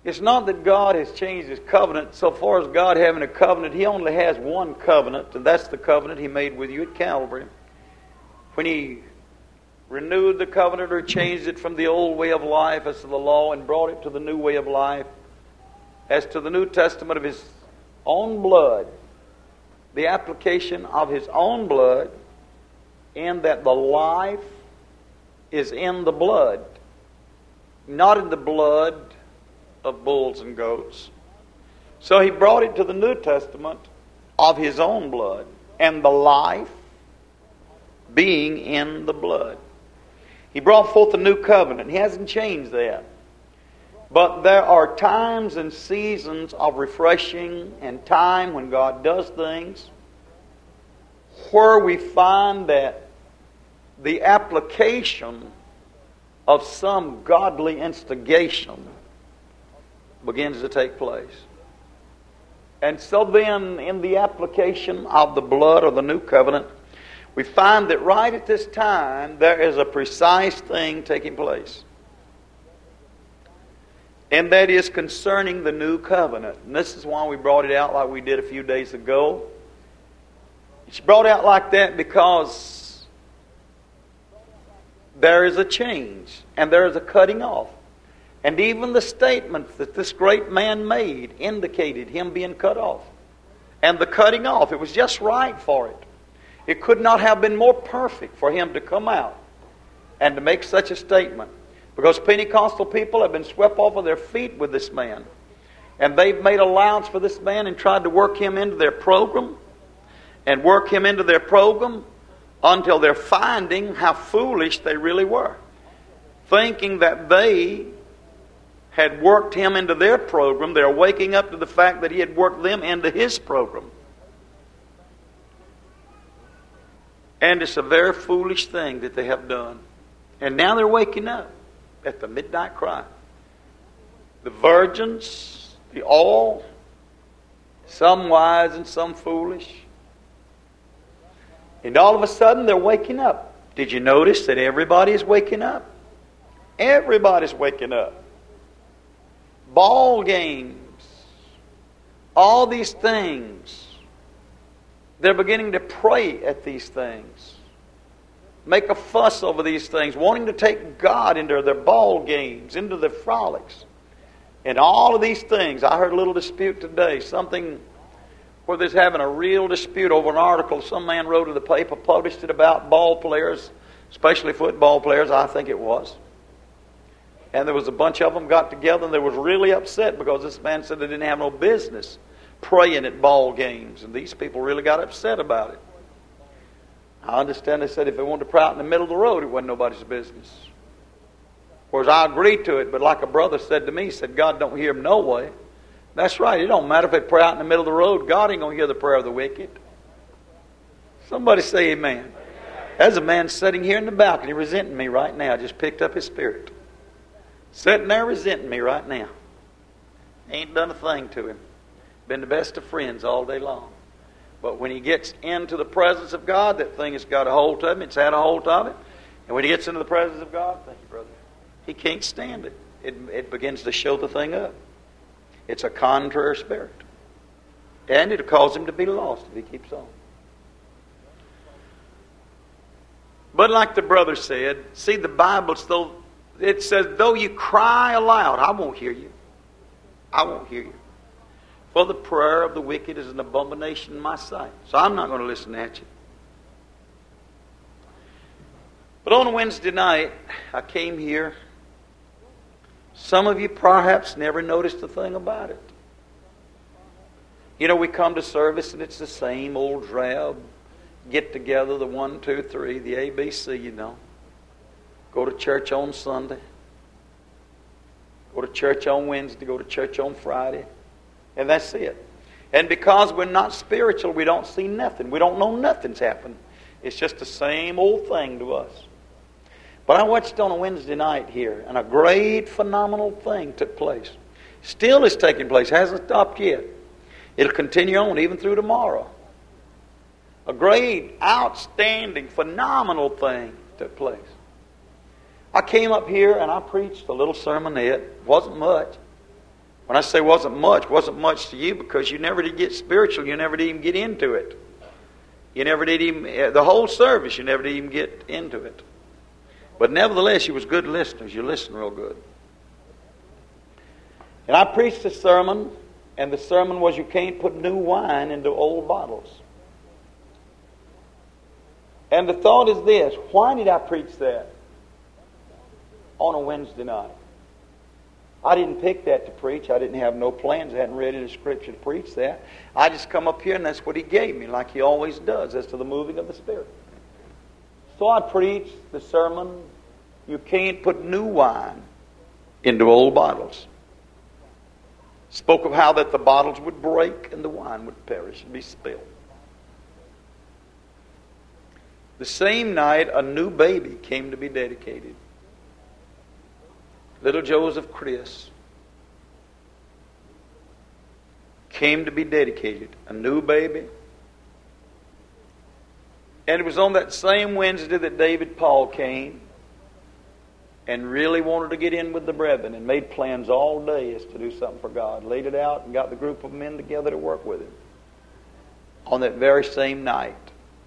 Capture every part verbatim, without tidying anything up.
It's not that God has changed His covenant. So far as God having a covenant, He only has one covenant, and that's the covenant He made with you at Calvary. When He renewed the covenant or changed it from the old way of life as to the law and brought it to the new way of life, as to the New Testament of His own blood, the application of His own blood, in that the life is in the blood, not in the blood of bulls and goats. So He brought it to the New Testament of His own blood, and the life being in the blood. He brought forth a new covenant. He hasn't changed that. But there are times and seasons of refreshing and time when God does things where we find that the application of some godly instigation begins to take place. And so then, in the application of the blood of the new covenant, we find that right at this time, there is a precise thing taking place. And that is concerning the new covenant. And this is why we brought it out like we did a few days ago. It's brought out like that because there is a change and there is a cutting off. And even the statement that this great man made indicated him being cut off. And the cutting off, it was just right for it. It could not have been more perfect for him to come out and to make such a statement. Because Pentecostal people have been swept off of their feet with this man. And they've made allowance for this man and tried to work him into their program. And work him into their program until they're finding how foolish they really were. Thinking that they had worked him into their program, they're waking up to the fact that he had worked them into his program. And it's a very foolish thing that they have done. And now they're waking up at the midnight cry. The virgins, the all, some wise and some foolish. And all of a sudden they're waking up. Did you notice that everybody is waking up? Everybody's waking up. Ball games, all these things. They're beginning to pray at these things. Make a fuss over these things, wanting to take God into their ball games, into their frolics. And all of these things. I heard a little dispute today, something where there's having a real dispute over an article some man wrote in the paper, published it about ball players, especially football players, I think it was. And there was a bunch of them got together and they was really upset because this man said they didn't have no business praying at ball games. And these people really got upset about it. I understand they said if they wanted to pray out in the middle of the road, it wasn't nobody's business. Whereas I agreed to it, but like a brother said to me, he said, God don't hear them no way. That's right. It don't matter if they pray out in the middle of the road. God ain't going to hear the prayer of the wicked. Somebody say amen. There's a man sitting here in the balcony resenting me right now. Just picked up his spirit. Sitting there resenting me right now. Ain't done a thing to him. Been the best of friends all day long. But when he gets into the presence of God, that thing has got a hold of him. It's had a hold of it. And when he gets into the presence of God, thank you, brother, he can't stand it. It, it begins to show the thing up. It's a contrary spirit. And it'll cause him to be lost if he keeps on. But like the brother said, see the Bible, though it says, though you cry aloud, I won't hear you. I won't hear you. For the prayer of the wicked is an abomination in my sight. So I'm not going to listen at you. But on Wednesday night, I came here. Some of you perhaps never noticed a thing about it. You know, we come to service and it's the same old drab get together, the one, two, three, the A B C, you know. Go to church on Sunday. Go to church on Wednesday. Go to church on Friday. And that's it. And because we're not spiritual, we don't see nothing. We don't know nothing's happened. It's just the same old thing to us. But I watched on a Wednesday night here, and a great phenomenal thing took place. Still is taking place. Hasn't stopped yet. It'll continue on even through tomorrow. A great, outstanding, phenomenal thing took place. I came up here and I preached a little sermonette. It wasn't much. When I say wasn't much, wasn't much to you because you never did get spiritual. You never did even get into it. You never did even, the whole service, you never did even get into it. But nevertheless, you was good listeners. You listened real good. And I preached a sermon, and the sermon was you can't put new wine into old bottles. And the thought is this, why did I preach that on a Wednesday night? I didn't pick that to preach. I didn't have no plans. I hadn't read any scripture to preach that. I just come up here and that's what He gave me, like He always does, as to the moving of the Spirit. So I preached the sermon, you can't put new wine into old bottles. Spoke of how that the bottles would break and the wine would perish and be spilled. The same night, a new baby came to be dedicated. Little Joseph Chris came to be dedicated. A new baby. And it was on that same Wednesday that David Paul came and really wanted to get in with the brethren and made plans all day as to do something for God. Laid it out and got the group of men together to work with him. On that very same night.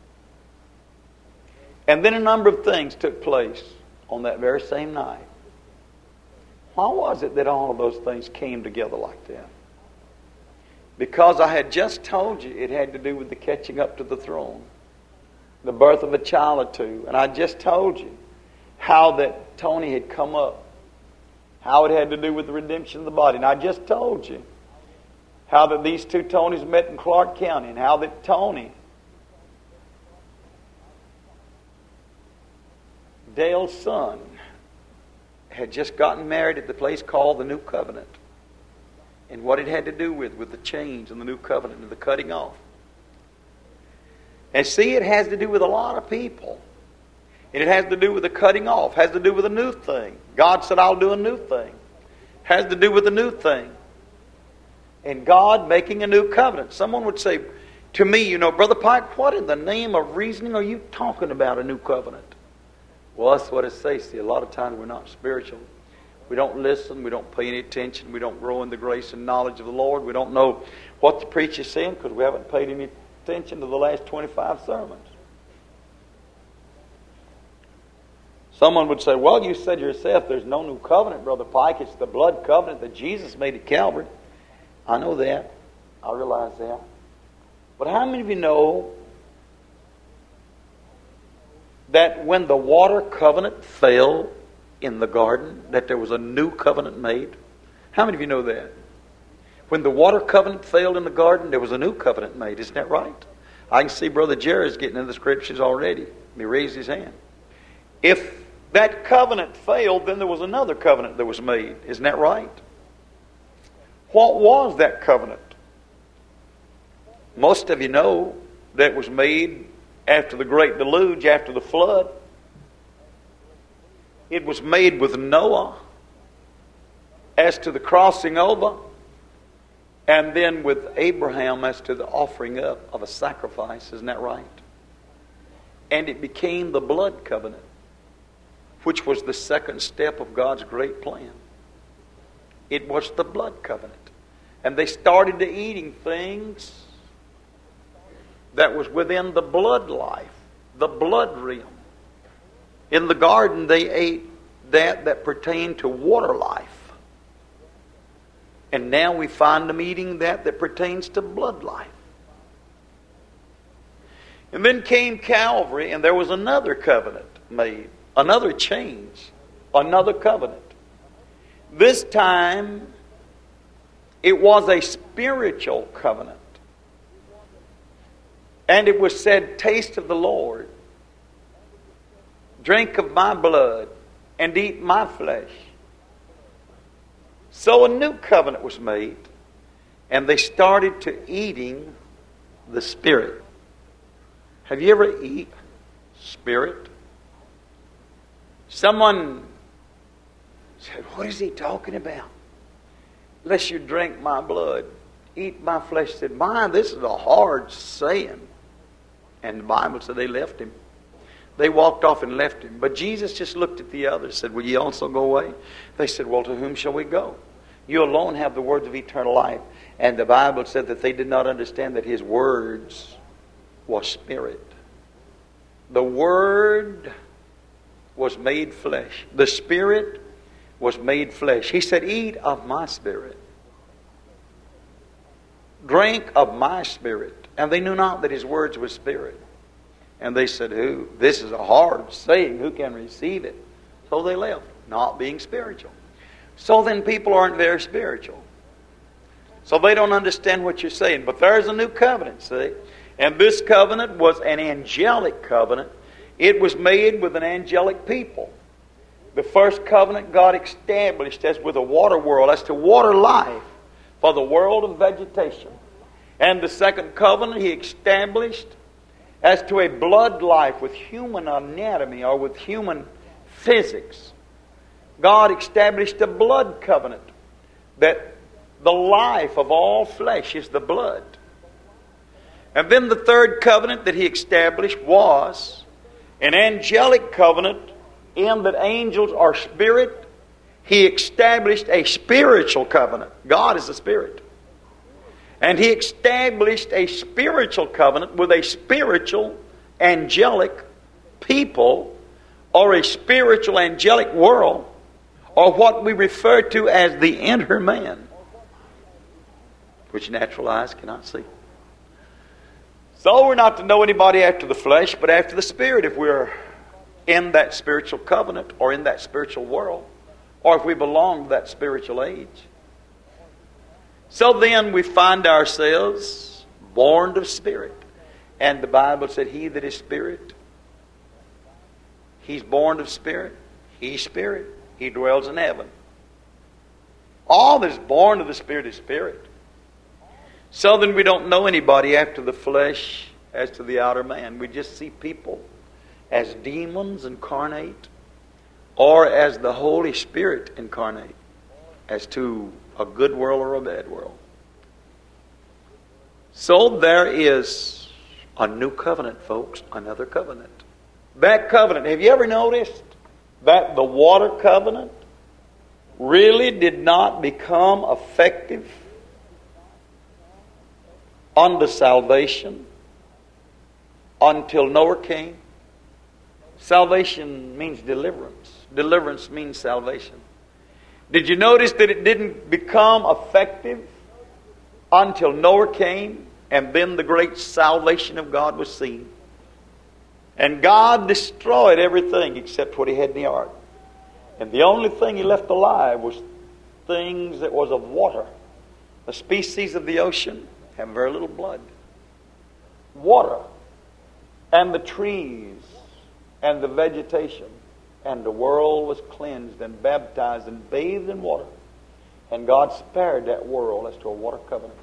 And then a number of things took place on that very same night. Why was it that all of those things came together like that? Because I had just told you it had to do with the catching up to the throne. The birth of a child or two. And I just told you how that Tony had come up. How it had to do with the redemption of the body. And I just told you how that these two Tonys met in Clark County. And how that Tony, Dale's son, had just gotten married at the place called the New Covenant. And what it had to do with, with the change and the New Covenant and the cutting off. And see, it has to do with a lot of people. And it has to do with the cutting off. Has to do with a new thing. God said, I'll do a new thing. Has to do with a new thing. And God making a new covenant. Someone would say to me, you know, Brother Pike, what in the name of reasoning are you talking about, a new covenant? Well, that's what it says. See, a lot of times we're not spiritual. We don't listen. We don't pay any attention. We don't grow in the grace and knowledge of the Lord. We don't know what the preacher's saying because we haven't paid any attention to the last twenty-five sermons. Someone would say, well, you said yourself there's no new covenant, Brother Pike. It's the blood covenant that Jesus made at Calvary. I know that. I realize that. But how many of you know that when the water covenant fell in the garden, that there was a new covenant made? How many of you know that? When the water covenant failed in the garden, there was a new covenant made. Isn't that right? I can see Brother Jerry's getting in the scriptures already. He raised his hand. If that covenant failed, then there was another covenant that was made. Isn't that right? What was that covenant? Most of you know that it was made after the great deluge, after the flood. It was made with Noah as to the crossing over, and then with Abraham as to the offering up of a sacrifice. Isn't that right? And it became the blood covenant, which was the second step of God's great plan. It was the blood covenant. And they started to eating things that was within the blood life, the blood realm. In the garden, they ate that that pertained to water life. And now we find them eating that that pertains to blood life. And then came Calvary, and there was another covenant made, another change, another covenant. This time, it was a spiritual covenant. And it was said, taste of the Lord, drink of my blood, and eat my flesh. So a new covenant was made, and they started to eating the Spirit. Have you ever eat Spirit? Someone said, what is he talking about? Unless you drink my blood, eat my flesh. Said, my, this is a hard saying. And the Bible said they left him. They walked off and left him. But Jesus just looked at the others and said, will ye also go away? They said, well, to whom shall we go? You alone have the words of eternal life. And the Bible said that they did not understand that His words was spirit. The Word was made flesh. The Spirit was made flesh. He said, eat of my Spirit. Drink of my Spirit. And they knew not that His words were spirit. And they said, who? This is a hard saying. Who can receive it? So they left, not being spiritual. So then people aren't very spiritual. So they don't understand what you're saying. But there's a new covenant, see? And this covenant was an angelic covenant. It was made with an angelic people. The first covenant God established as with a water world, as to water life for the world of vegetation. And the second covenant He established as to a blood life with human anatomy or with human physics. God established a blood covenant that the life of all flesh is the blood. And then the third covenant that He established was an angelic covenant, in that angels are spirit. He established a spiritual covenant. God is a spirit. And He established a spiritual covenant with a spiritual angelic people, or a spiritual angelic world, or what we refer to as the inner man, which natural eyes cannot see. So we're not to know anybody after the flesh, but after the Spirit, if we're in that spiritual covenant or in that spiritual world, or if we belong to that spiritual age. So then we find ourselves born of Spirit. And the Bible said, he that is Spirit, he's born of Spirit. He's Spirit. He dwells in heaven. All that is born of the Spirit is Spirit. So then we don't know anybody after the flesh as to the outer man. We just see people as demons incarnate, or as the Holy Spirit incarnate, as to a good world or a bad world. So there is a new covenant, folks, another covenant. That covenant, have you ever noticed that the water covenant really did not become effective unto salvation until Noah came? Salvation means deliverance. Deliverance means salvation. Did you notice that it didn't become effective until Noah came, and then the great salvation of God was seen? And God destroyed everything except what He had in the ark. And the only thing He left alive was things that was of water. The species of the ocean have very little blood. Water and the trees and the vegetation, and the world was cleansed and baptized and bathed in water. And God spared that world as to a water covenant.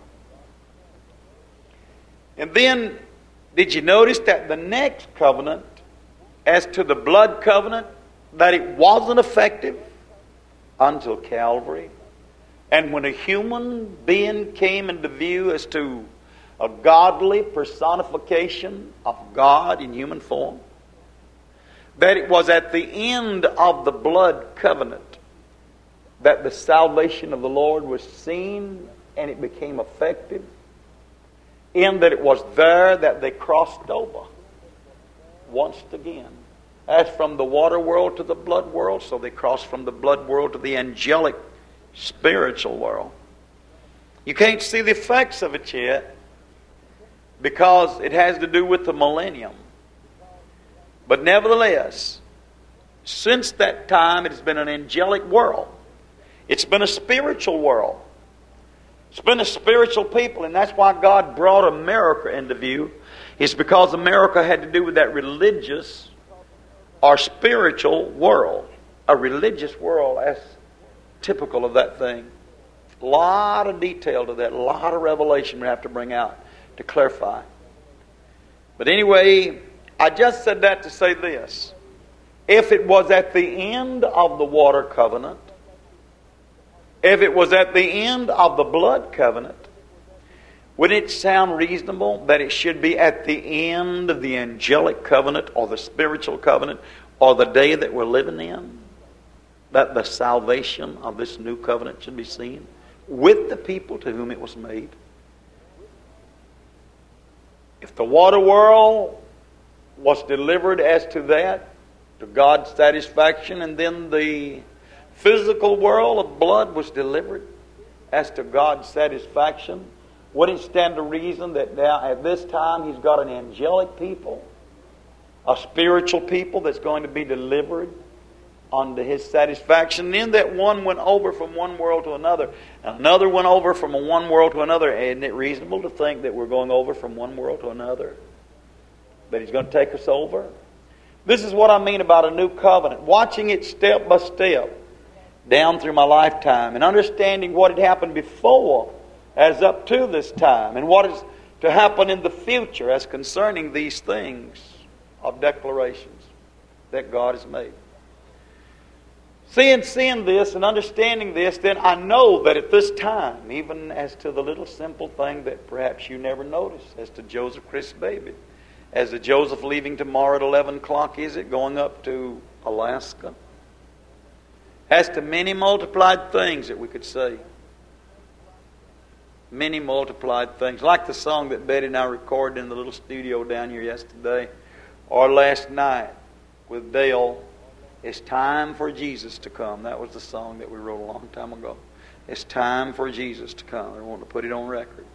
And then, did you notice that the next covenant, as to the blood covenant, that it wasn't effective until Calvary? And when a human being came into view as to a godly personification of God in human form, that it was at the end of the blood covenant that the salvation of the Lord was seen, and it became effective, in that it was there that they crossed over once again. As from the water world to the blood world, so they crossed from the blood world to the angelic spiritual world. You can't see the effects of it yet, because it has to do with the millennium. But nevertheless, since that time, it has been an angelic world. It's been a spiritual world. It's been a spiritual people, and that's why God brought America into view. It's because America had to do with that religious or spiritual world. A religious world, as typical of that thing. A lot of detail to that, a lot of revelation we have to bring out to clarify. But anyway, I just said that to say this. If it was at the end of the water covenant, if it was at the end of the blood covenant, would it sound reasonable that it should be at the end of the angelic covenant or the spiritual covenant or the day that we're living in? that the salvation of this new covenant should be seen with the people to whom it was made. If the water world was delivered as to that, to God's satisfaction, and then the physical world of blood was delivered as to God's satisfaction, wouldn't it stand to reason that now at this time He's got an angelic people, a spiritual people that's going to be delivered unto His satisfaction? And then that one went over from one world to another, and another went over from one world to another. Isn't it reasonable to think that we're going over from one world to another? That He's going to take us over? This is what I mean about a new covenant. Watching it step by step down through my lifetime and understanding what had happened before as up to this time and what is to happen in the future as concerning these things of declarations that God has made. Seeing, seeing this and understanding this, then I know that at this time, even as to the little simple thing that perhaps you never noticed, as to Joseph Christ's baby, as to Joseph leaving tomorrow at eleven o'clock, is it, going up to Alaska? As to many multiplied things that we could say. Many multiplied things. Like the song that Betty and I recorded in the little studio down here yesterday, or last night with Dale. It's time for Jesus to come. That was the song that we wrote a long time ago. It's time for Jesus to come. I want to put it on record.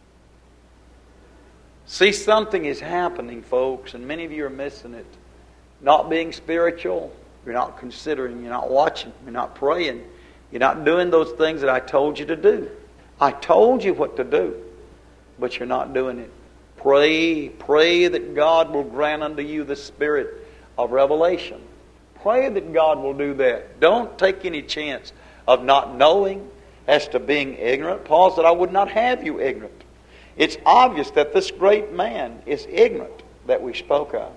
See, something is happening, folks, and many of you are missing it. Not being spiritual, you're not considering, you're not watching, you're not praying, you're not doing those things that I told you to do. I told you what to do, but you're not doing it. Pray, pray that God will grant unto you the spirit of revelation. Pray that God will do that. Don't take any chance of not knowing as to being ignorant. Paul said, I would not have you ignorant. It's obvious that this great man is ignorant that we spoke of.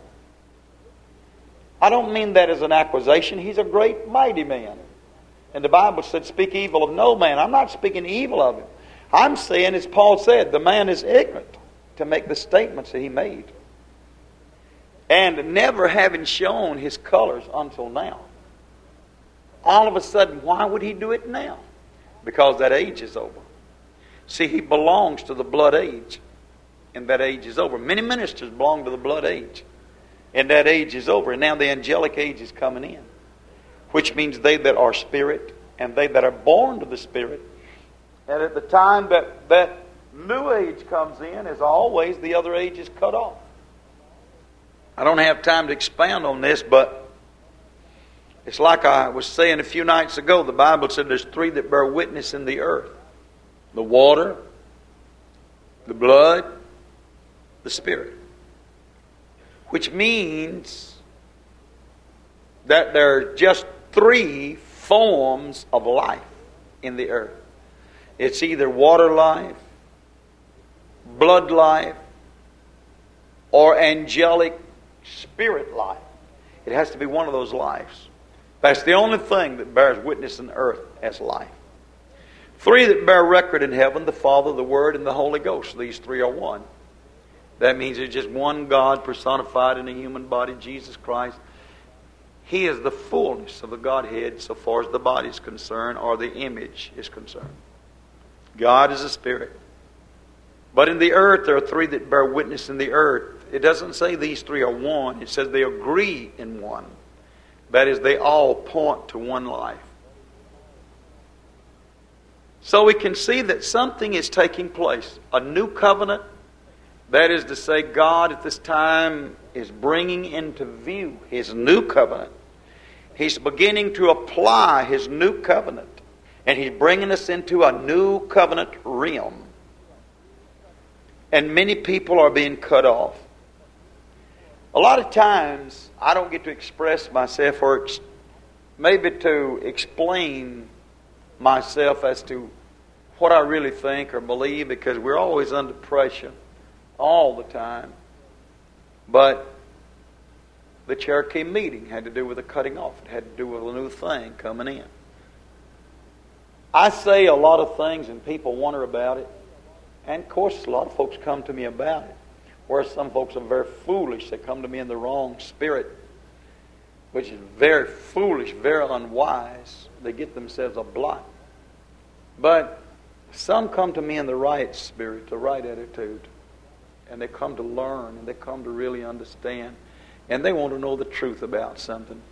I don't mean that as an accusation. He's a great, mighty man. And the Bible said, speak evil of no man. I'm not speaking evil of him. I'm saying, as Paul said, the man is ignorant to make the statements that he made. And never having shown his colors until now. All of a sudden, why would he do it now? Because that age is over. See, he belongs to the blood age. And that age is over. Many ministers belong to the blood age. And that age is over. And now the angelic age is coming in. Which means they that are spirit and they that are born to the Spirit. And at the time that that new age comes in, as always, the other age is cut off. I don't have time to expound on this, but it's like I was saying a few nights ago. The Bible said there's three that bear witness in the earth. The water, the blood, the Spirit. Which means that there are just three forms of life in the earth. It's either water life, blood life, or angelic spirit life. It has to be one of those lives. That's the only thing that bears witness in earth as life. Three that bear record in heaven, the Father, the Word, and the Holy Ghost. These three are one. That means there's just one God personified in a human body, Jesus Christ. He is the fullness of the Godhead so far as the body is concerned, or the image is concerned. God is a spirit. But in the earth, there are three that bear witness in the earth. It doesn't say these three are one. It says they agree in one. That is, they all point to one life. So we can see that something is taking place. A new covenant. That is to say, God at this time is bringing into view His new covenant. He's beginning to apply His new covenant. And He's bringing us into a new covenant realm. And many people are being cut off. A lot of times, I don't get to express myself or ex- maybe to explain myself as to what I really think or believe, because we're always under pressure all the time. But the Cherokee meeting had to do with the cutting off. It had to do with a new thing coming in. I say a lot of things and people wonder about it. And of course, a lot of folks come to me about it. Whereas some folks are very foolish. They come to me in the wrong spirit. which is very foolish, very unwise. They get themselves a blot. But some come to me in the right spirit, the right attitude. And they come to learn, and they come to really understand. And they want to know the truth about something.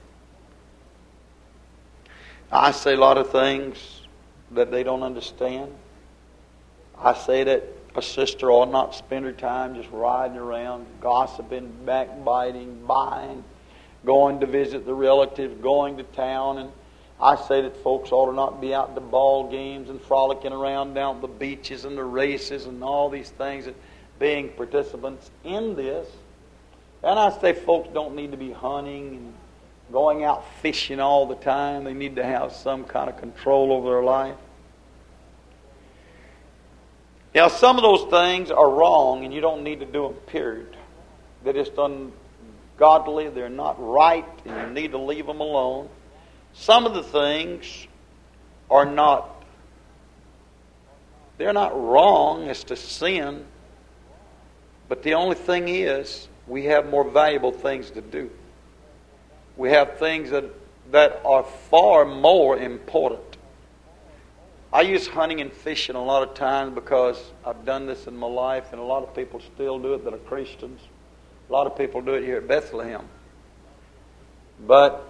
I say a lot of things that they don't understand. I say that a sister ought not spend her time just riding around, gossiping, backbiting, buying, going to visit the relatives, going to town. And I say that folks ought to not be out to ball games and frolicking around down at the beaches and the races and all these things, and being participants in this. And I say folks don't need to be hunting and going out fishing all the time. They need to have some kind of control over their life. Now, some of those things are wrong, and you don't need to do them, period. They're just ungodly. They're not right, and you need to leave them alone. Some of the things are not, they're not wrong as to sin, but the only thing is, we have more valuable things to do. We have things that, that are far more important. I use hunting and fishing a lot of times because I've done this in my life, and a lot of people still do it that are Christians. A lot of people do it here at Bethlehem. But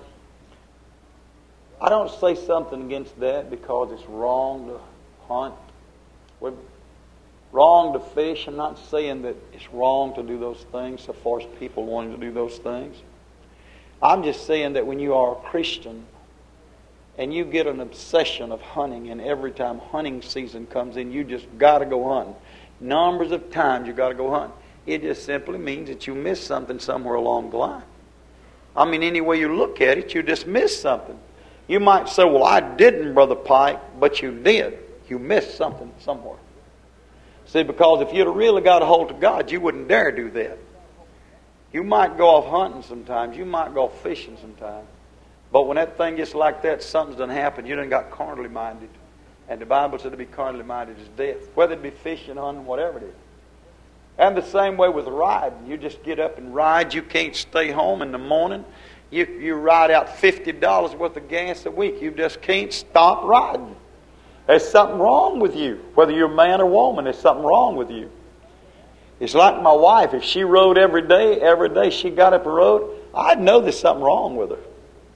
I don't say something against that because it's wrong to hunt. We're wrong to fish. I'm not saying that it's wrong to do those things so far as people wanting to do those things. I'm just saying that when you are a Christian and you get an obsession of hunting, and every time hunting season comes in, you just got to go hunting. Numbers of times you got to go hunting. It just simply means that you missed something somewhere along the line. I mean, any way you look at it, you just missed something. You might say, well, I didn't, Brother Pike, but you did. You missed something somewhere. See, because if you'd have really got a hold of God, you wouldn't dare do that. You might go off hunting sometimes. You might go off fishing sometimes. But when that thing gets like that, something's done happened. You done got carnally minded. And the Bible said to be carnally minded is death. Whether it be fishing, hunting, whatever it is. And the same way with riding. You just get up and ride. You can't stay home in the morning. You, you ride out fifty dollars worth of gas a week. You just can't stop riding. There's something wrong with you. Whether you're a man or woman, there's something wrong with you. It's like my wife. If she rode every day, every day she got up and rode, I'd know there's something wrong with her.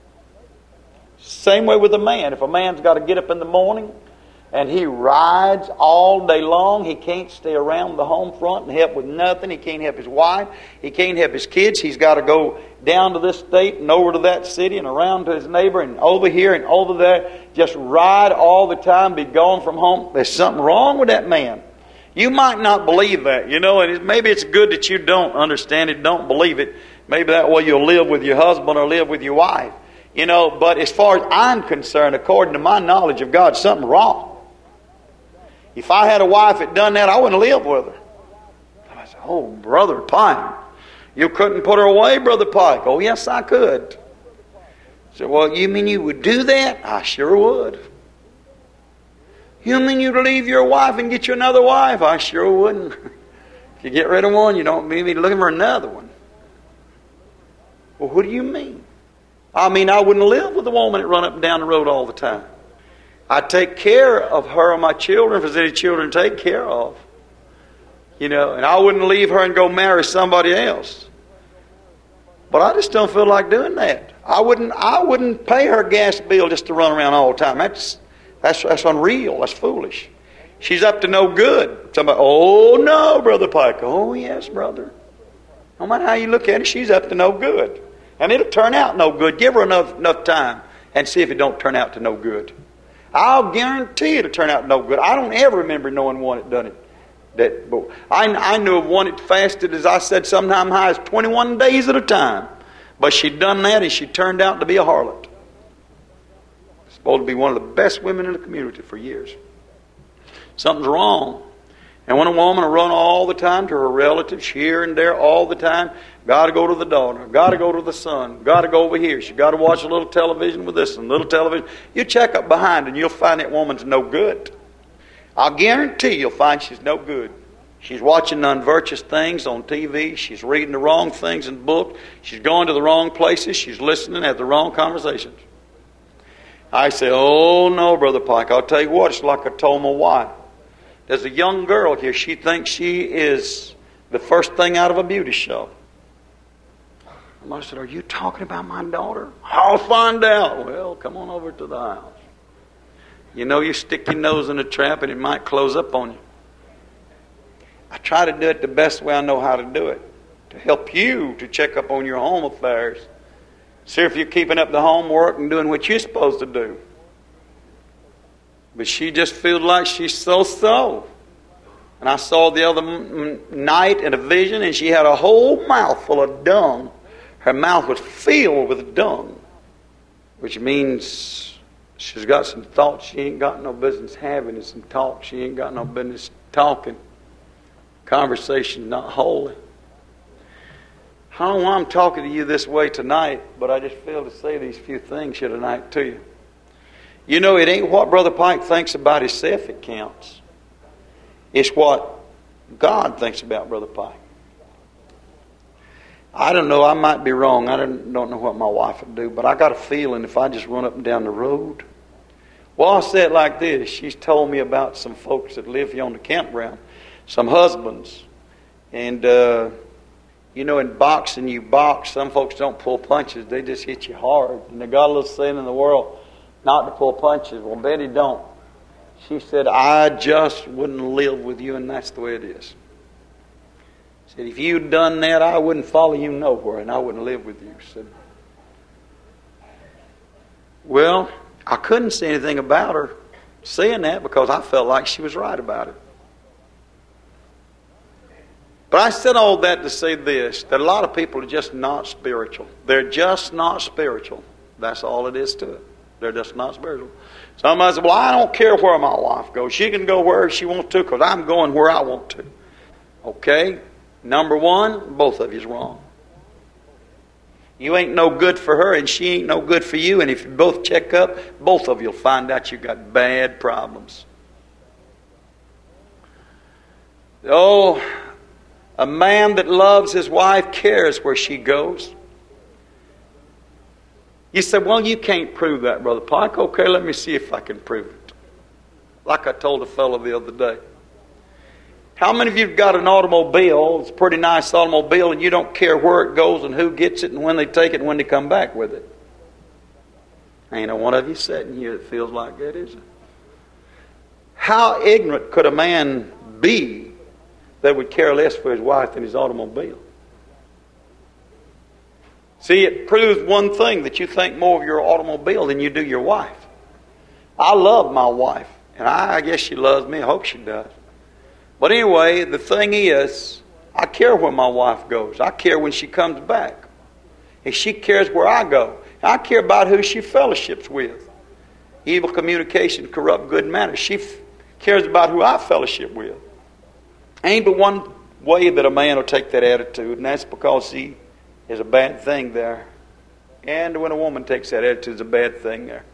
Same way with a man. If a man's got to get up in the morning and he rides all day long, he can't stay around the home front and help with nothing. He can't help his wife. He can't help his kids. He's got to go down to this state and over to that city and around to his neighbor and over here and over there. Just ride all the time, be gone from home. There's something wrong with that man. You might not believe that, you know, and maybe it's good that you don't understand it, don't believe it. Maybe that way you'll live with your husband or live with your wife. You know, but as far as I'm concerned, according to my knowledge of God, something wrong. If I had a wife that done that, I wouldn't live with her. I said, oh, Brother Pike, you couldn't put her away, Brother Pike. Oh, yes, I could. I said, well, you mean you would do that? I sure would. You mean you'd leave your wife and get you another wife? I sure wouldn't. If you get rid of one, you don't mean me looking for another one. Well, what do you mean? I mean, I wouldn't live with a woman that run up and down the road all the time. I take care of her and my children if there's any children to take care of. You know, and I wouldn't leave her and go marry somebody else. But I just don't feel like doing that. I wouldn't I wouldn't pay her gas bill just to run around all the time. That's that's that's unreal. That's foolish. She's up to no good. Somebody, oh no, Brother Pike. Oh yes, brother. No matter how you look at it, she's up to no good. And it'll turn out no good. Give her enough enough time and see if it don't turn out to no good. I'll guarantee it'll turn out no good. I don't ever remember knowing one that done it. That, but I, I knew of one that fasted, as I said, sometime high as twenty-one days at a time. But she'd done that and she turned out to be a harlot. Supposed to be one of the best women in the community for years. Something's wrong. And when a woman will run all the time to her relatives, here and there all the time, got to go to the daughter, got to go to the son, got to go over here. She got to watch a little television with this and little television. You check up behind and you'll find that woman's no good. I'll guarantee you'll find she's no good. She's watching unvirtuous things on T V. She's reading the wrong things in books. She's going to the wrong places. She's listening at the wrong conversations. I say, oh no, Brother Pike. I'll tell you what, it's like I told my wife. There's a young girl here. She thinks she is the first thing out of a beauty show. I said, are you talking about my daughter? I'll find out. Well, come on over to the house. You know, you stick your nose in a trap and it might close up on you. I try to do it the best way I know how to do it, to help you to check up on your home affairs. See if you're keeping up the homework and doing what you're supposed to do. But she just feels like she's so-so. And I saw the other m- night in a vision, and she had a whole mouthful of dung. Her mouth was filled with dung, which means she's got some thoughts she ain't got no business having, and some talk she ain't got no business talking. Conversation not holy. I don't know why I'm talking to you this way tonight, but I just feel to say these few things here tonight to you. You know, it ain't what Brother Pike thinks about himself that counts. It's what God thinks about Brother Pike. I don't know, I might be wrong. I don't, don't know what my wife would do, but I got a feeling if I just run up and down the road. Well, I'll say it like this. She's told me about some folks that live here on the campground, some husbands. And, uh, you know, in boxing, you box. Some folks don't pull punches. They just hit you hard. And they got a little saying in the world, not to pull punches. Well, Betty don't. She said, I just wouldn't live with you, and that's the way it is. She said, if you'd done that, I wouldn't follow you nowhere, and I wouldn't live with you. She said, well, I couldn't say anything about her saying that because I felt like she was right about it. But I said all that to say this, that a lot of people are just not spiritual. They're just not spiritual. That's all it is to it. They're just not spiritual. Somebody said, well, I don't care where my wife goes. She can go wherever she wants to because I'm going where I want to. Okay? Number one, both of you's wrong. You ain't no good for her and she ain't no good for you. And if you both check up, both of you'll find out you got bad problems. Oh, a man that loves his wife cares where she goes. You say, well, you can't prove that, Brother Pike. Okay, let me see if I can prove it. Like I told a fellow the other day. How many of you have got an automobile? It's a pretty nice automobile, and you don't care where it goes and who gets it and when they take it and when they come back with it? Ain't no one of you sitting here that feels like that, is it? How ignorant could a man be that would care less for his wife than his automobile? See, it proves one thing, that you think more of your automobile than you do your wife. I love my wife, and I, I guess she loves me. I hope she does. But anyway, the thing is, I care where my wife goes. I care when she comes back. And she cares where I go. I care about who she fellowships with. Evil communication, corrupt good manners. She f- cares about who I fellowship with. Ain't but one way that a man will take that attitude, and that's because he is a bad thing there. And when a woman takes that attitude, it's a bad thing there.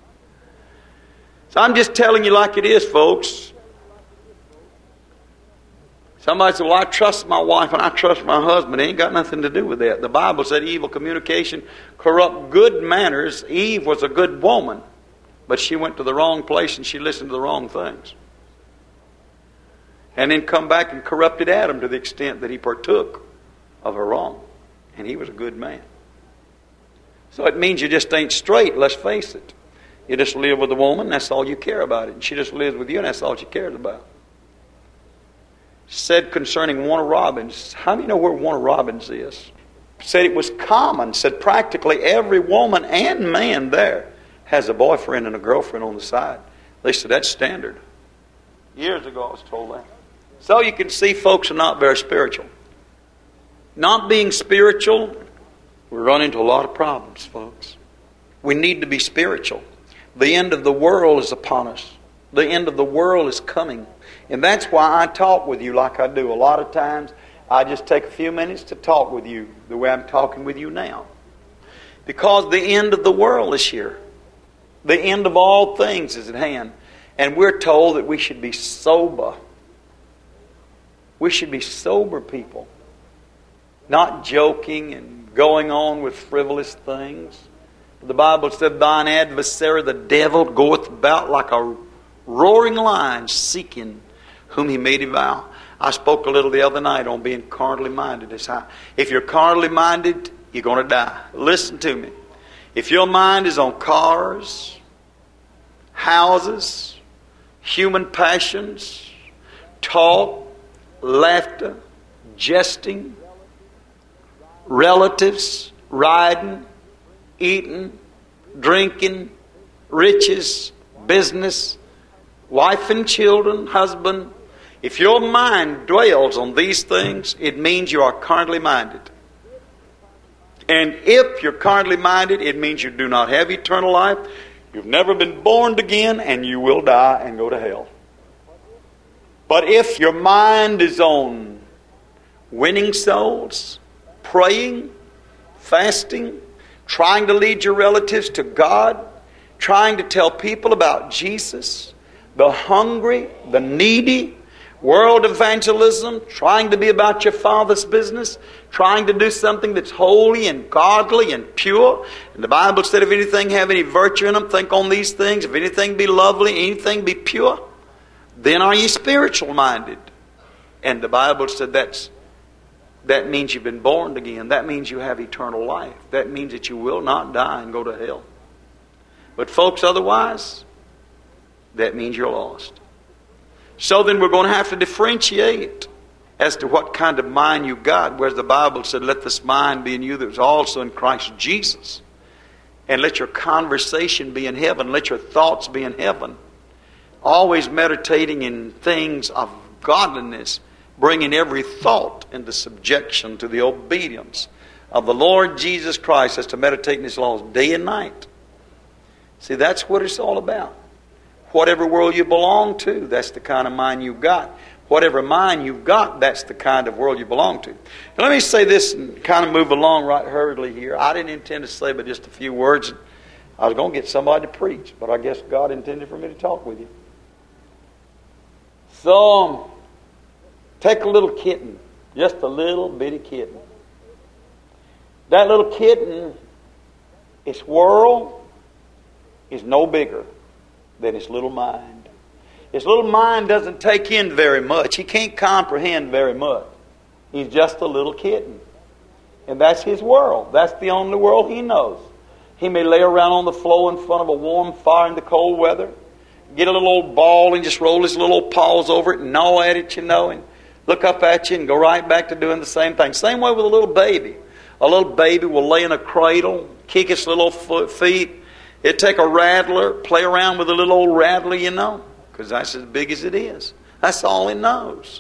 So I'm just telling you like it is, folks. Somebody said, well, I trust my wife and I trust my husband. It ain't got nothing to do with that. The Bible said evil communication corrupt good manners. Eve was a good woman, but she went to the wrong place and she listened to the wrong things. And then come back and corrupted Adam to the extent that he partook of her wrong. And he was a good man. So it means you just ain't straight, let's face it. You just live with a woman, that's all you care about it. And she just lives with you, and that's all she cares about. Said concerning Warner Robins, how many know where Warner Robins is? Said it was common, said practically every woman and man there has a boyfriend and a girlfriend on the side. They said that's standard. Years ago I was told that. So you can see folks are not very spiritual. Not being spiritual, we run into a lot of problems, folks. We need to be spiritual. The end of the world is upon us. The end of the world is coming. And that's why I talk with you like I do. A lot of times I just take a few minutes to talk with you the way I'm talking with you now. Because the end of the world is here. The end of all things is at hand. And we're told that we should be sober. We should be sober people, not joking and going on with frivolous things. The Bible said, thine adversary, the devil, goeth about like a roaring lion, seeking whom he may devour. I spoke a little the other night on being carnally minded. If you're carnally minded, you're going to die. Listen to me. If your mind is on cars, houses, human passions, talk, laughter, jesting, relatives, riding, eating, drinking, riches, business, wife and children, husband. If your mind dwells on these things, it means you are carnally minded. And if you're carnally minded, it means you do not have eternal life. You've never been born again, and you will die and go to hell. But if your mind is on winning souls, praying, fasting, trying to lead your relatives to God, trying to tell people about Jesus, the hungry, the needy, world evangelism, trying to be about your Father's business, trying to do something that's holy and godly and pure. And the Bible said, if anything have any virtue in them, think on these things. If anything be lovely, anything be pure, then are ye spiritual minded. And the Bible said that's that means you've been born again. That means you have eternal life. That means that you will not die and go to hell. But folks, otherwise, that means you're lost. So then we're going to have to differentiate as to what kind of mind you got. Whereas the Bible said, let this mind be in you that was also in Christ Jesus. And let your conversation be in heaven. Let your thoughts be in heaven. Always meditating in things of godliness. Bringing every thought into subjection to the obedience of the Lord Jesus Christ, as to meditate in His laws day and night. See, that's what it's all about. Whatever world you belong to, that's the kind of mind you've got. Whatever mind you've got, that's the kind of world you belong to. Now, let me say this and kind of move along right hurriedly here. I didn't intend to say but just a few words. I was going to get somebody to preach, but I guess God intended for me to talk with you. So, take a little kitten, just a little bitty kitten. That little kitten, its world is no bigger than its little mind. Its little mind doesn't take in very much. He can't comprehend very much. He's just a little kitten. And that's his world. That's the only world he knows. He may lay around on the floor in front of a warm fire in the cold weather, get a little old ball and just roll his little old paws over it and gnaw at it, you know, and look up at you and go right back to doing the same thing. Same way with a little baby. A little baby will lay in a cradle, kick its little foot, feet. It'd take a rattler, play around with a little old rattler, you know, because that's as big as it is. That's all it knows.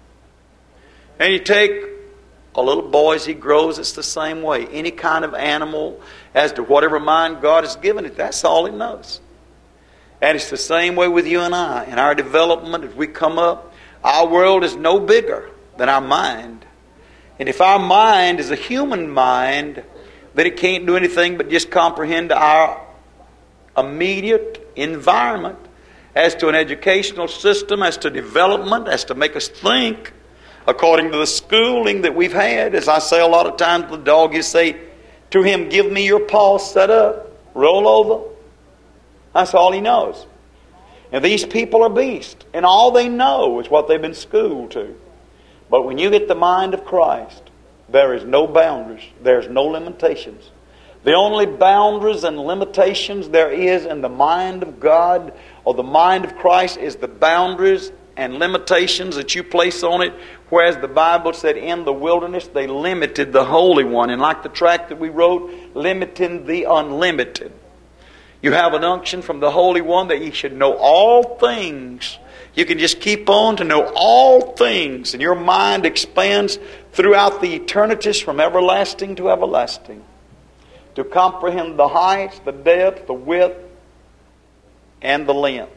And you take a little boy as he grows, it's the same way. Any kind of animal, as to whatever mind God has given it, that's all it knows. And it's the same way with you and I. In our development, as we come up, our world is no bigger than our mind. And if our mind is a human mind, then it can't do anything but just comprehend our immediate environment as to an educational system, as to development, as to make us think according to the schooling that we've had. As I say a lot of times to the dog, you say to him, give me your paw, set up, roll over. That's all he knows. And these people are beasts. And all they know is what they've been schooled to. But when you get the mind of Christ, there is no boundaries. There's no limitations. The only boundaries and limitations there is in the mind of God or the mind of Christ is the boundaries and limitations that you place on it. Whereas the Bible said in the wilderness they limited the Holy One. And like the tract that we wrote, limiting the unlimited. You have an unction from the Holy One that you should know all things. You can just keep on to know all things. And your mind expands throughout the eternities from everlasting to everlasting. To comprehend the heights, the depth, the width, and the length.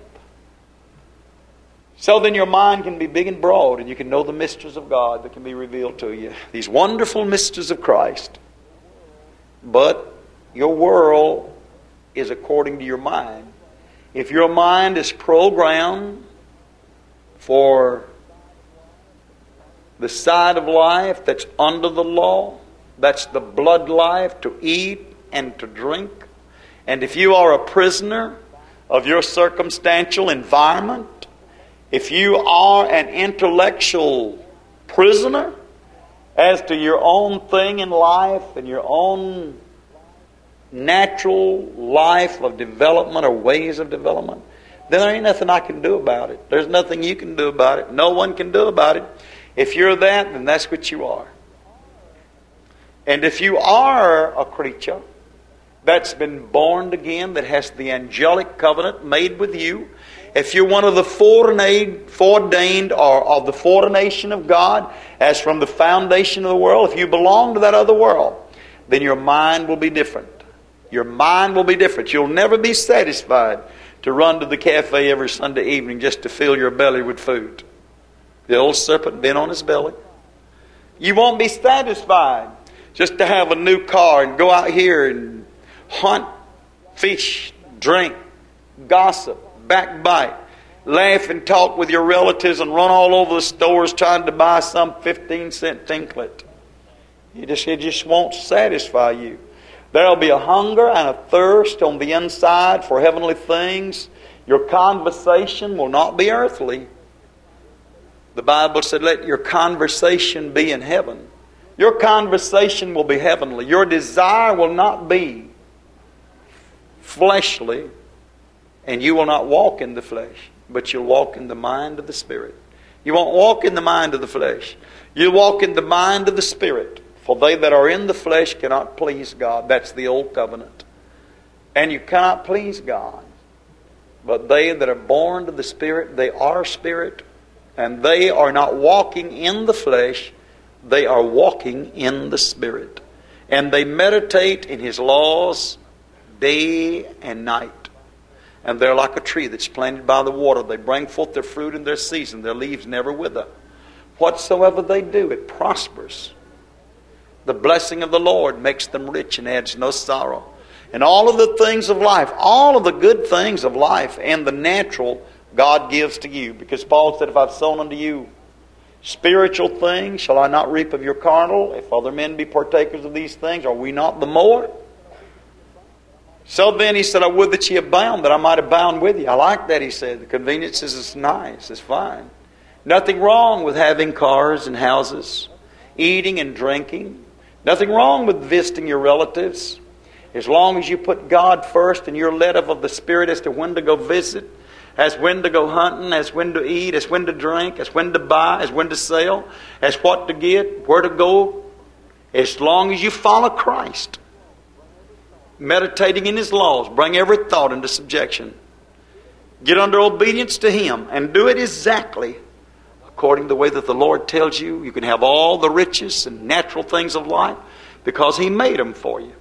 So then your mind can be big and broad, and you can know the mysteries of God that can be revealed to you. These wonderful mysteries of Christ. But your world is according to your mind. If your mind is programmed for the side of life that's under the law. That's the blood life, to eat and to drink. And if you are a prisoner of your circumstantial environment, if you are an intellectual prisoner as to your own thing in life and your own natural life of development or ways of development, then there ain't nothing I can do about it. There's nothing you can do about it. No one can do about it. If you're that, then that's what you are. And if you are a creature that's been born again, that has the angelic covenant made with you, if you're one of the foreordained, foreordained or of the foreordination of God, as from the foundation of the world, if you belong to that other world, then your mind will be different. Your mind will be different. You'll never be satisfied to run to the cafe every Sunday evening just to fill your belly with food. The old serpent been on his belly. You won't be satisfied just to have a new car and go out here and hunt, fish, drink, gossip, backbite, laugh and talk with your relatives and run all over the stores trying to buy some fifteen cent tinklet. It just, it just won't satisfy you. There'll be a hunger and a thirst on the inside for heavenly things. Your conversation will not be earthly. The Bible said, let your conversation be in heaven. Your conversation will be heavenly. Your desire will not be fleshly, and you will not walk in the flesh, but you'll walk in the mind of the Spirit. You won't walk in the mind of the flesh. You'll walk in the mind of the Spirit. For they that are in the flesh cannot please God. That's the old covenant. And you cannot please God. But they that are born to the Spirit, they are Spirit. And they are not walking in the flesh. They are walking in the Spirit. And they meditate in His laws day and night. And they're like a tree that's planted by the water. They bring forth their fruit in their season. Their leaves never wither. Whatsoever they do, it prospers. The blessing of the Lord makes them rich and adds no sorrow. And all of the things of life, all of the good things of life and the natural, God gives to you. Because Paul said, if I've sown unto you spiritual things, shall I not reap of your carnal? If other men be partakers of these things, are we not the more? So then he said, I would that ye abound, that I might abound with you. I like that, he said. The conveniences is nice, it's fine. Nothing wrong with having cars and houses, eating and drinking. Nothing wrong with visiting your relatives. As long as you put God first and you're led of the Spirit as to when to go visit, as when to go hunting, as when to eat, as when to drink, as when to buy, as when to sell, as what to get, where to go. As long as you follow Christ, meditating in His laws, bring every thought into subjection. Get under obedience to Him and do it exactly according to the way that the Lord tells you. You can have all the riches and natural things of life because He made them for you.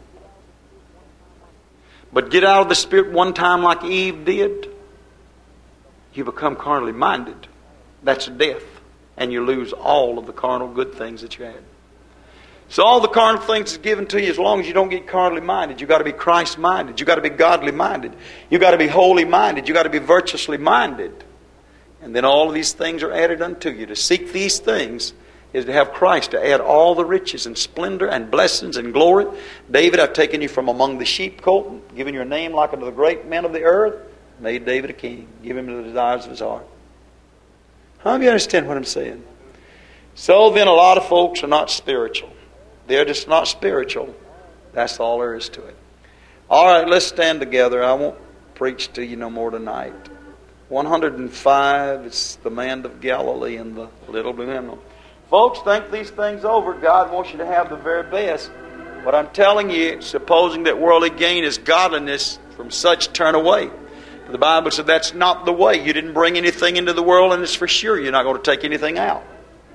But get out of the Spirit one time like Eve did, you become carnally minded. That's death. And you lose all of the carnal good things that you had. So all the carnal things is given to you as long as you don't get carnally minded. You've got to be Christ-minded. You've got to be godly-minded. You've got to be holy-minded. You've got to be virtuously minded. And then all of these things are added unto you. To seek these things is to have Christ, to add all the riches and splendor and blessings and glory. David, I've taken you from among the sheepcote, given your name like unto the great men of the earth, made David a king, give him the desires of his heart. How do you understand what I'm saying? So then a lot of folks are not spiritual. They're just not spiritual. That's all there is to it. All right, let's stand together. I won't preach to you no more tonight. one hundred five, it's the man of Galilee in the little blue hymnal. Folks, think these things over. God wants you to have the very best. But I'm telling you, supposing that worldly gain is godliness, from such turn away. The Bible said that's not the way. You didn't bring anything into the world, and it's for sure you're not going to take anything out.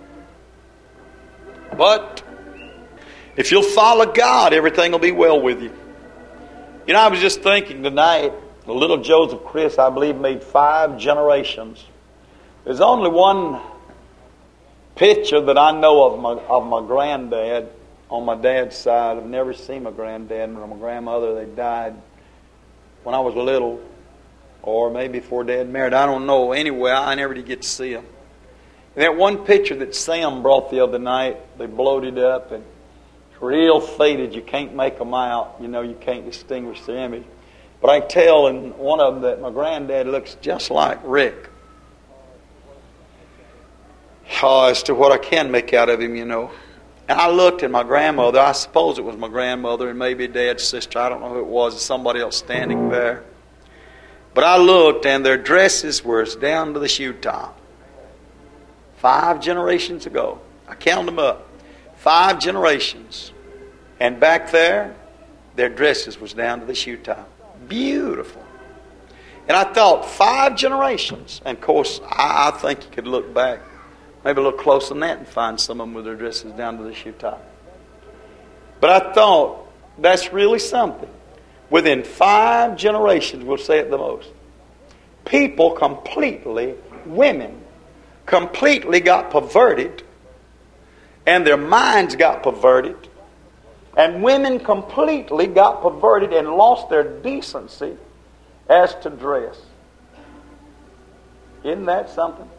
But if you'll follow God, everything will be well with you. You know, I was just thinking tonight, the little Joseph Chris, I believe, made five generations. There's only one picture that I know of my, of my granddad on my dad's side. I've never seen my granddad and my grandmother. They died when I was little, or maybe before Dad married. I don't know. Anyway, I never did get to see them. And that one picture that Sam brought the other night, they blowed it up and it's real faded. You can't make them out. You know, you can't distinguish the image. But I can tell in one of them that my granddad looks just like Rick. Oh, as to what I can make out of him, you know. And I looked at my grandmother. I suppose it was my grandmother and maybe Dad's sister. I don't know who it was. Somebody else standing there. But I looked and their dresses were down to the shoe top. Five generations ago. I counted them up. Five generations. And back there, their dresses was down to the shoe top. Beautiful. And I thought, five generations. And of course, I, I think you could look back maybe a little closer than that and find some of them with their dresses down to the shoe top. But I thought, that's really something. Within five generations, we'll say it the most, people completely, women, completely got perverted, and their minds got perverted, and women completely got perverted and lost their decency as to dress. Isn't that something?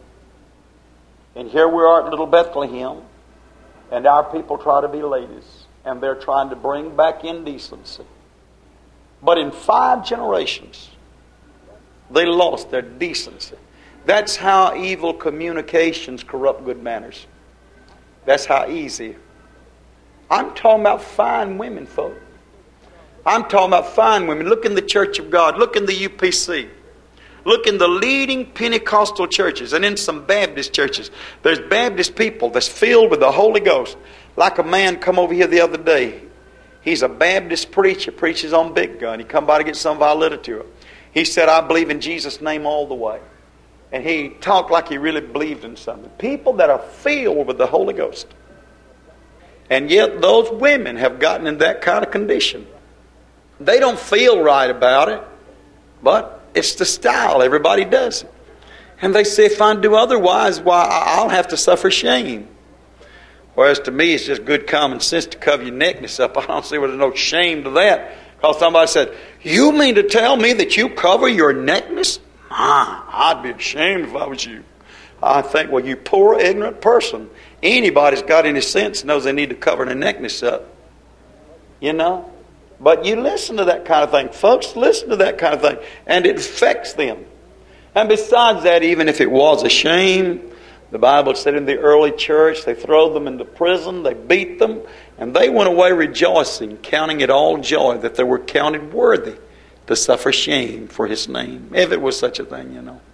And here we are at Little Bethlehem, and our people try to be ladies, and they're trying to bring back indecency. But in five generations, they lost their decency. That's how evil communications corrupt good manners. That's how easy. I'm talking about fine women, folks. I'm talking about fine women. Look in the Church of God. Look in the U P C. Look in the leading Pentecostal churches and in some Baptist churches. There's Baptist people that's filled with the Holy Ghost. Like a man come over here the other day. He's a Baptist preacher, preaches on Big Gun. He come by to get some of our literature. He said, I believe in Jesus' name all the way. And he talked like he really believed in something. People that are filled with the Holy Ghost. And yet those women have gotten in that kind of condition. They don't feel right about it, but it's the style. Everybody does it. And they say, if I do otherwise, why, I'll have to suffer shame. Whereas to me, it's just good common sense to cover your nakedness up. I don't see where there's no shame to that. Because somebody said, you mean to tell me that you cover your nakedness? My, I'd be ashamed if I was you. I think, well, you poor ignorant person. Anybody's got any sense knows they need to cover their nakedness up. You know? But you listen to that kind of thing. Folks, listen to that kind of thing. And it affects them. And besides that, even if it was a shame, the Bible said in the early church, they throw them into prison, they beat them, and they went away rejoicing, counting it all joy that they were counted worthy to suffer shame for His name. If it was such a thing, you know.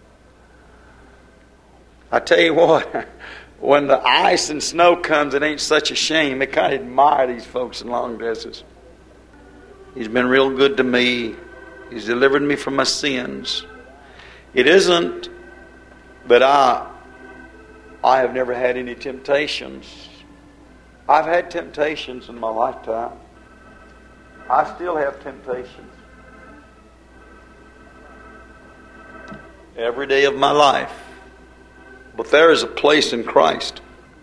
I tell you what, when the ice and snow comes, it ain't such a shame. I kind of admire these folks in long dresses. He's been real good to me. He's delivered me from my sins. It isn't that I, I have never had any temptations. I've had temptations in my lifetime. I still have temptations. Every day of my life. But there is a place in Christ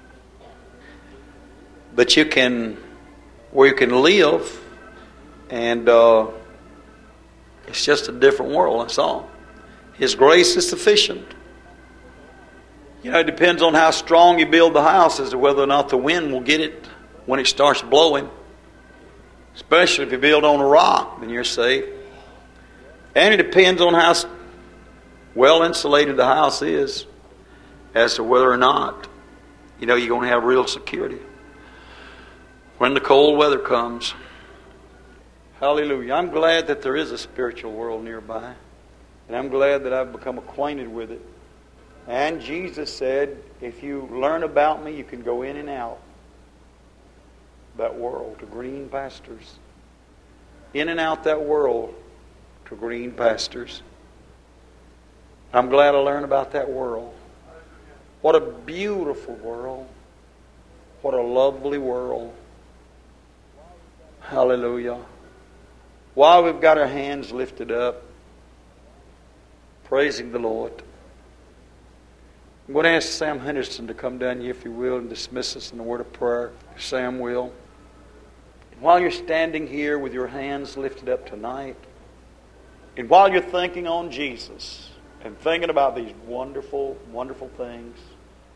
that you can, where you can live, and uh, it's just a different world, that's all. His grace is sufficient. You know, it depends on how strong you build the house as to whether or not the wind will get it when it starts blowing. Especially if you build on a rock, then you're safe. And it depends on how well insulated the house is as to whether or not, you know, you're going to have real security when the cold weather comes. Hallelujah. I'm glad that there is a spiritual world nearby. And I'm glad that I've become acquainted with it. And Jesus said, if you learn about me, you can go in and out that world to green pastures. In and out that world to green pastures. I'm glad I learned about that world. What a beautiful world. What a lovely world. Hallelujah. While we've got our hands lifted up, praising the Lord, I'm going to ask Sam Henderson to come down here, if you will, and dismiss us in a word of prayer. If Sam will. And while you're standing here with your hands lifted up tonight, and while you're thinking on Jesus and thinking about these wonderful, wonderful things,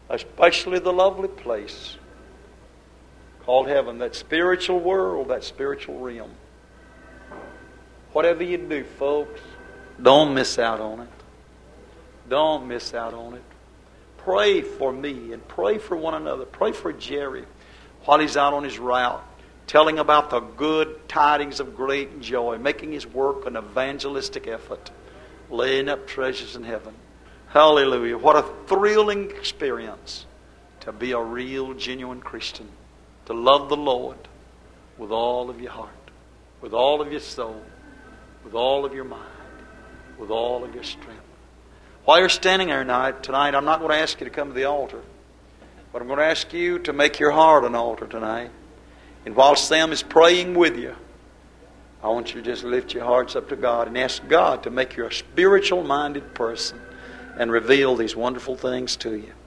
especially the lovely place called heaven, that spiritual world, that spiritual realm. Whatever you do, folks, don't miss out on it. Don't miss out on it. Pray for me and pray for one another. Pray for Jerry while he's out on his route, telling about the good tidings of great joy, making his work an evangelistic effort, laying up treasures in heaven. Hallelujah. What a thrilling experience to be a real, genuine Christian. To love the Lord with all of your heart, with all of your soul, with all of your mind, with all of your strength. While you're standing there tonight, tonight, I'm not going to ask you to come to the altar, but I'm going to ask you to make your heart an altar tonight. And while Sam is praying with you, I want you to just lift your hearts up to God and ask God to make you a spiritual-minded person and reveal these wonderful things to you.